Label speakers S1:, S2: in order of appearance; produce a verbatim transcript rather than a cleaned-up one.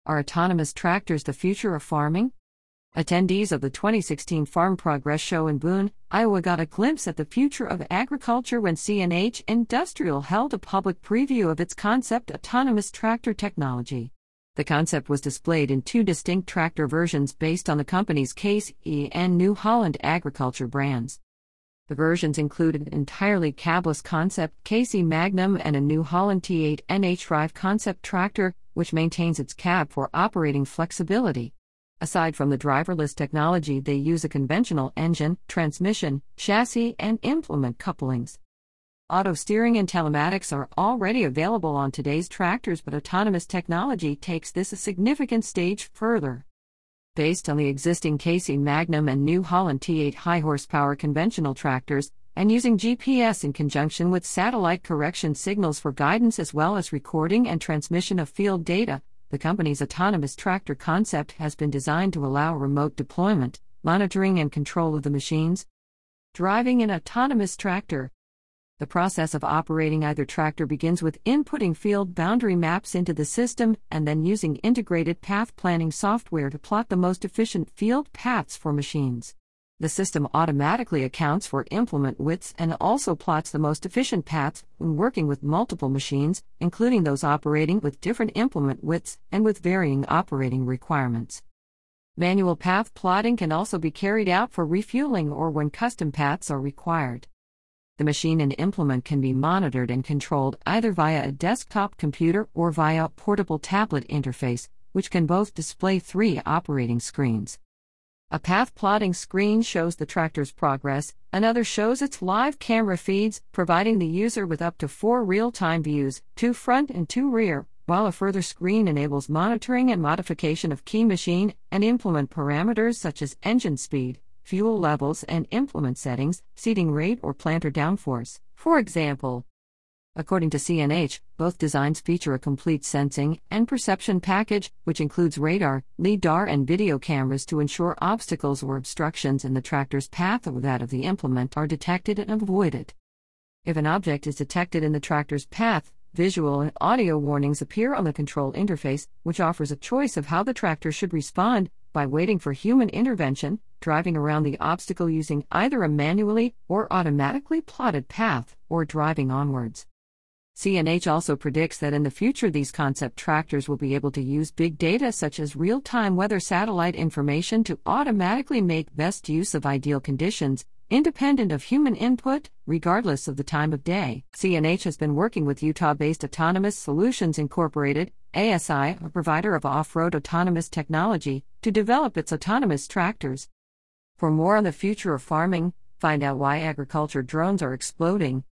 S1: Are autonomous tractors the future of farming? Attendees of the twenty sixteen Farm Progress Show in Boone, Iowa got a glimpse at the future of agriculture when C and H Industrial held a public preview of its concept autonomous tractor technology. The concept was displayed in two distinct tractor versions based on the company's Case E and New Holland Agriculture brands. The versions included an entirely cabless concept Case E Magnum and a New Holland T eight N H Drive concept tractor, which maintains its cab for operating flexibility. Aside from the driverless technology, they use a conventional engine, transmission, chassis, and implement couplings. Auto steering and telematics are already available on today's tractors, but autonomous technology takes this a significant stage further. Based on the existing Case E Magnum and New Holland T eight high-horsepower conventional tractors, and using G P S in conjunction with satellite correction signals for guidance as well as recording and transmission of field data, the company's autonomous tractor concept has been designed to allow remote deployment, monitoring and control of the machines. Driving an autonomous tractor. The process of operating either tractor begins with inputting field boundary maps into the system and then using integrated path planning software to plot the most efficient field paths for machines. The system automatically accounts for implement widths and also plots the most efficient paths when working with multiple machines, including those operating with different implement widths and with varying operating requirements. Manual path plotting can also be carried out for refueling or when custom paths are required. The machine and implement can be monitored and controlled either via a desktop computer or via a portable tablet interface, which can both display three operating screens. A path plotting screen shows the tractor's progress, another shows its live camera feeds, providing the user with up to four real-time views, two front and two rear, while a further screen enables monitoring and modification of key machine and implement parameters such as engine speed, fuel levels and implement settings, seating rate or planter downforce, for example. According to C and H, both designs feature a complete sensing and perception package, which includes radar, LiDAR and video cameras to ensure obstacles or obstructions in the tractor's path or that of the implement are detected and avoided. If an object is detected in the tractor's path, visual and audio warnings appear on the control interface, which offers a choice of how the tractor should respond, by waiting for human intervention, driving around the obstacle using either a manually or automatically plotted path, or driving onwards. C and H also predicts that in the future these concept tractors will be able to use big data such as real-time weather satellite information to automatically make best use of ideal conditions, independent of human input, regardless of the time of day. C and H has been working with Utah-based Autonomous Solutions Incorporated, A S I, a provider of off-road autonomous technology, to develop its autonomous tractors. For more on the future of farming, find out why agriculture drones are exploding.